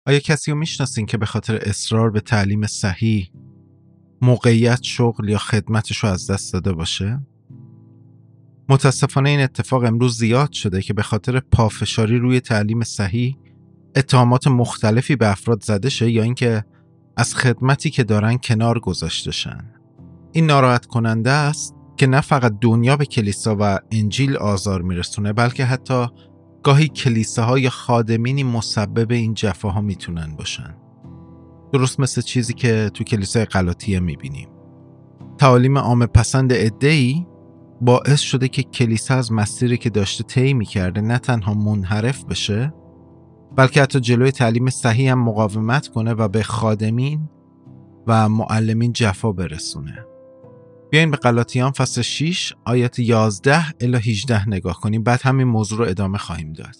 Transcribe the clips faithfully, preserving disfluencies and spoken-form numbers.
آیا کسی رو میشناسین که به خاطر اصرار به تعلیم صحیح موقعیت، شغل یا خدمتش رو از دست داده باشه؟ متاسفانه این اتفاق امروز زیاد شده که به خاطر پافشاری روی تعلیم صحیح اتهامات مختلفی به افراد زده شه یا اینکه از خدمتی که دارن کنار گذاشته شن. این ناراحت کننده است که نه فقط دنیا به کلیسا و انجیل آزار میرسونه، بلکه حتی گاهی کلیساها یا خادمینی مسبب این جفاها میتونن باشن. درست مثل چیزی که تو کلیسای غلاطیه میبینیم. تعالیم عامه پسند عده‌ای باعث شده که کلیسا از مسیری که داشته طی می‌کرده نه تنها منحرف بشه، بلکه حتی جلوی تعلیم صحیح هم مقاومت کنه و به خادمین و معلمین جفا برسونه. بیاین به غلاطیان فصل شش آیات یازده الی هجده نگاه کنیم، بعد همین موضوع رو ادامه خواهیم داد.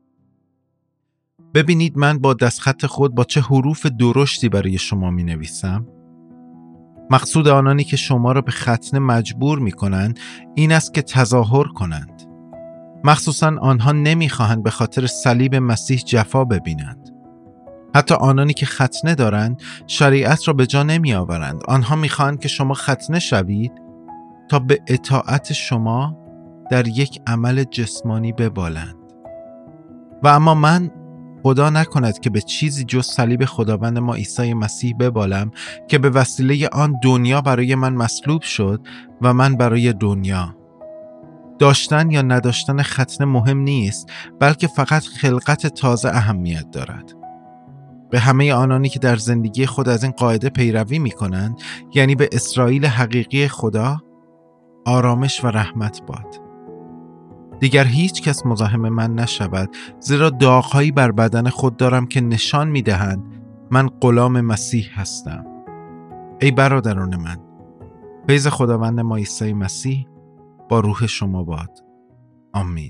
ببینید من با دستخط خود با چه حروف درشتی برای شما می نویسم. مقصود آنانی که شما را به ختنه مجبور می کنند این است که تظاهر کنند. مخصوصا آنها نمی خواهند به خاطر صلیب مسیح جفا ببینند. حتی آنانی که ختنه دارند شریعت را به جا نمی آورند. آنها می خواهند که شما ختنه شوید تا به اطاعت شما در یک عمل جسمانی ببالند. و اما من خدا نکند که به چیزی جز صلیب خداوند ما عیسی مسیح ببالم که به وسیله آن دنیا برای من مصلوب شد و من برای دنیا. داشتن یا نداشتن ختنه مهم نیست، بلکه فقط خلقت تازه اهمیت دارد. به همه آنانی که در زندگی خود از این قاعده پیروی می کنند، یعنی به اسرائیل حقیقی خدا، آرامش و رحمت باد. دیگر هیچ کس مزاحم من نشود، زیرا داغ‌هایی بر بدن خود دارم که نشان می‌دهند من غلام مسیح هستم. ای برادران من، فیض خداوند ما عیسی مسیح با روح شما باد. آمین.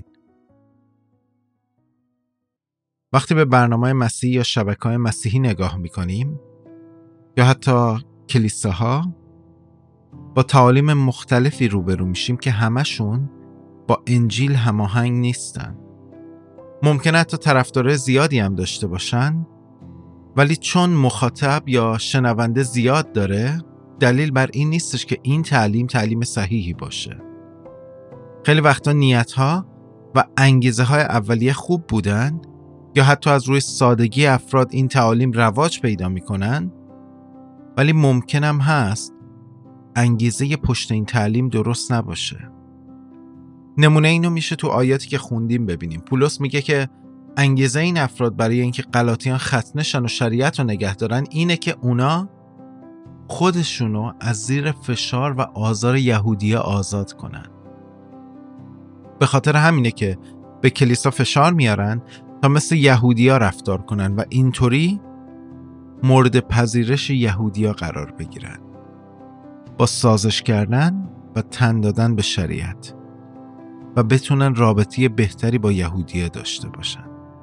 وقتی به برنامه مسیحی یا شبکه‌های مسیحی نگاه می‌کنیم یا حتی کلیساها، با تعالیم مختلفی روبرو میشیم که همشون با انجیل هماهنگ نیستن. ممکنه حتی طرفدار زیادی هم داشته باشن، ولی چون مخاطب یا شنونده زیاد داره، دلیل بر این نیستش که این تعلیم تعلیم صحیحی باشه. خیلی وقتا نیت‌ها و انگیزه‌های اولیه خوب بودن یا حتی از روی سادگی افراد این تعالیم رواج پیدا می‌کنن، ولی ممکنم هست انگیزه پشت این تعلیم درست نباشه. نمونه اینو میشه تو آیاتی که خوندیم ببینیم. پولس میگه که انگیزه این افراد برای اینکه غلاطیان ختنه شن و شریعت رو نگه دارن اینه که اونا خودشونو از زیر فشار و آزار یهودی‌ها آزاد کنن. به خاطر همینه که به کلیسا فشار میارن تا مثل یهودی‌ها رفتار کنن و اینطوری مورد پذیرش یهودی‌ها قرار بگیرن، با سازش کردن و تن دادن به شریعت، و بتونن رابطه بهتری با یهودیه داشته باشن.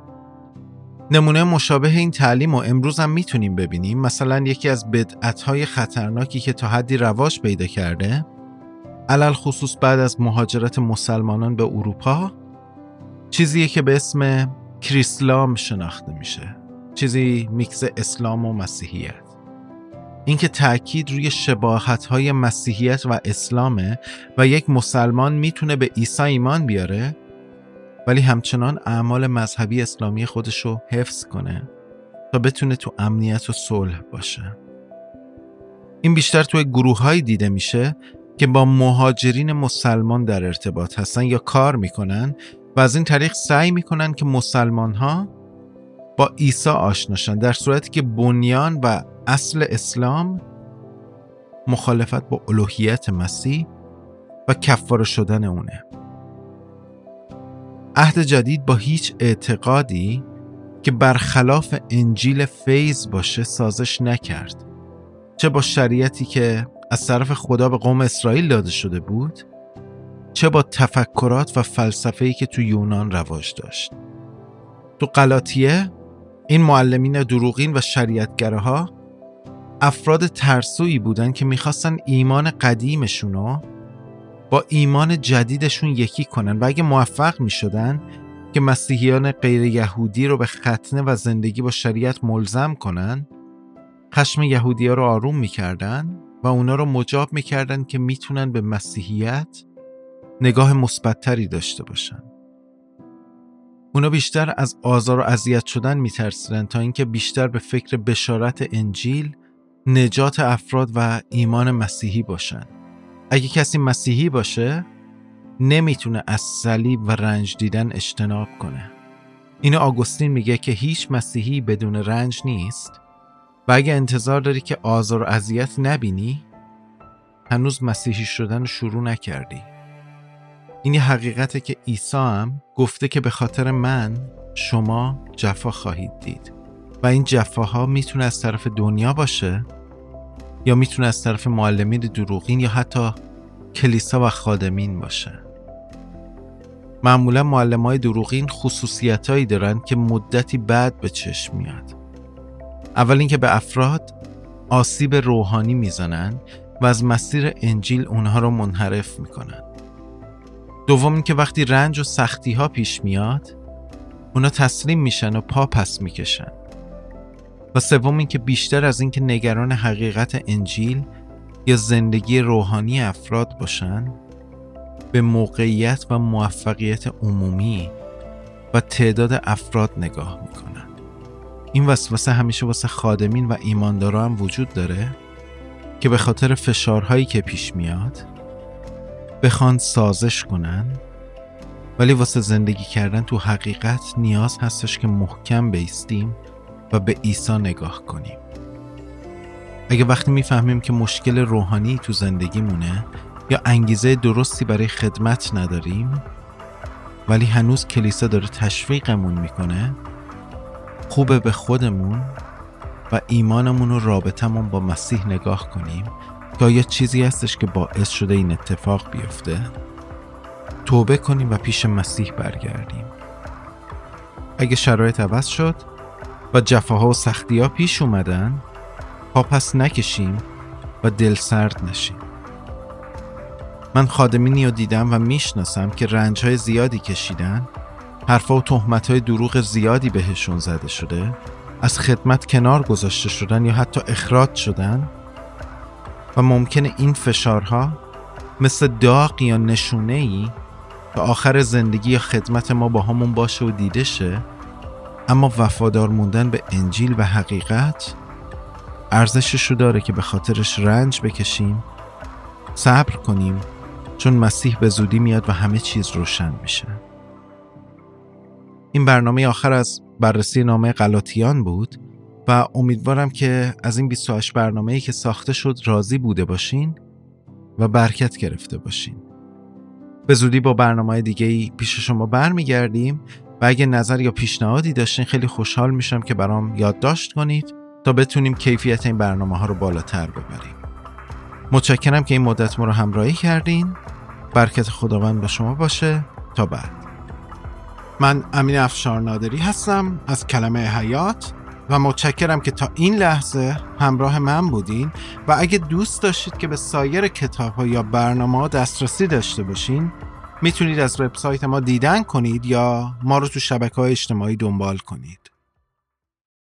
نمونه مشابه این تعلیم رو امروز هم میتونیم ببینیم. مثلا یکی از بدعت‌های خطرناکی که تا حدی رواج پیدا کرده، علل خصوص بعد از مهاجرت مسلمانان به اروپا، چیزیه که به اسم کریسلام شناخته میشه. چیزی میکس اسلام و مسیحیت. این که تأکید روی شباهت‌های مسیحیت و اسلامه و یک مسلمان میتونه به عیسی ایمان بیاره ولی همچنان اعمال مذهبی اسلامی خودشو حفظ کنه تا بتونه تو امنیت و صلح باشه. این بیشتر توی گروه‌هایی دیده میشه که با مهاجرین مسلمان در ارتباط هستن یا کار میکنن و از این طریق سعی میکنن که مسلمان‌ها با عیسی آشناشن، در صورتی که بنیان و اصل اسلام مخالفت با الوهیت مسیح و کفاره شدن اونه. عهد جدید با هیچ اعتقادی که برخلاف انجیل فیض باشه سازش نکرد، چه با شریعتی که از طرف خدا به قوم اسرائیل داده شده بود، چه با تفکرات و فلسفه‌ای که تو یونان رواج داشت. تو غلاطیه این معلمین دروغین و شریعتگراها افراد ترسویی بودن که میخواستن ایمان قدیمشونو با ایمان جدیدشون یکی کنن و اگه موفق میشدن که مسیحیان غیر یهودی رو به ختنه و زندگی با شریعت ملزم کنن، خشم یهودی‌ها رو آروم می‌کردن و اونا رو مجاب می‌کردن که میتونن به مسیحیت نگاه مثبت‌تری داشته باشن. اونا بیشتر از آزار و اذیت شدن میترسیدن تا اینکه بیشتر به فکر بشارت انجیل، نجات افراد و ایمان مسیحی باشن. اگه کسی مسیحی باشه نمیتونه از صلیب و رنج دیدن اجتناب کنه. اینو آگوستین میگه که هیچ مسیحی بدون رنج نیست و اگه انتظار داری که آزار و اذیت نبینی، هنوز مسیحی شدن رو شروع نکردی. این یه حقیقته که عیسی هم گفته که به خاطر من شما جفا خواهید دید و این جفاها میتونه از طرف دنیا باشه یا میتونه از طرف معلمین دروغین یا حتی کلیسا و خادمین باشه. معمولا معلمای دروغین خصوصیتایی دارن که مدتی بعد به چشم میاد. اول اینکه به افراد آسیب روحانی میزنن و از مسیر انجیل اونها رو منحرف میکنن. دوم اینکه وقتی رنج و سختی ها پیش میاد اونا تسلیم میشن و پا پس میکشن. و سوم اینکه بیشتر از اینکه نگران حقیقت انجیل یا زندگی روحانی افراد باشن، به موقعیت و موفقیت عمومی و تعداد افراد نگاه میکنن. این وسوسه همیشه واسه خادمین و ایماندارا هم وجود داره که به خاطر فشارهایی که پیش میاد بخوان سازش کنن، ولی واسه زندگی کردن تو حقیقت نیاز هستش که محکم بایستیم و به عیسی نگاه کنیم. اگه وقتی میفهمیم که مشکل روحانی تو زندگیمونه یا انگیزه درستی برای خدمت نداریم ولی هنوز کلیسا داره تشویقمون میکنه، خوبه به خودمون و ایمانمون و رابطمون با مسیح نگاه کنیم که آیا چیزی هستش که باعث شده این اتفاق بیفته، توبه کنیم و پیش مسیح برگردیم. اگه شرایط عوض شد و جفاها و سختی‌ها پیش اومدن، پا پس نکشیم و دل سرد نشیم. من خادمینی رو دیدم و میشناسم که رنج‌های زیادی کشیدن، حرفا و تهمت‌های دروغ زیادی بهشون زده شده، از خدمت کنار گذاشته شدن یا حتی اخراج شدن و ممکنه این فشارها مثل داغ یا نشونه‌ای تا آخر زندگی یا خدمت ما با همون باشه و دیده شه، اما وفادار موندن به انجیل و حقیقت ارزششو داره که به خاطرش رنج بکشیم، صبر کنیم، چون مسیح به زودی میاد و همه چیز روشن میشه. این برنامه آخر از بررسی نامه غلاطیان بود و امیدوارم که از این بیست و هشت برنامه‌ای که ساخته شد راضی بوده باشین و برکت گرفته باشین. به زودی با برنامه دیگه‌ای پیش شما برمیگردیم و اگه نظر یا پیشنهادی داشتین خیلی خوشحال میشم که برام یادداشت کنید تا بتونیم کیفیت این برنامه ها رو بالاتر ببریم. متشکرم که این مدت ما رو همراهی کردین. برکت خداوند با شما باشه. تا بعد. من امین افشار نادری هستم از کلمه حیات و متشکرم که تا این لحظه همراه من بودین و اگه دوست داشتید که به سایر کتاب‌ها یا برنامه‌ها دسترسی داشته باشین میتونید از وبسایت ما دیدن کنید یا ما رو تو شبکه‌های اجتماعی دنبال کنید.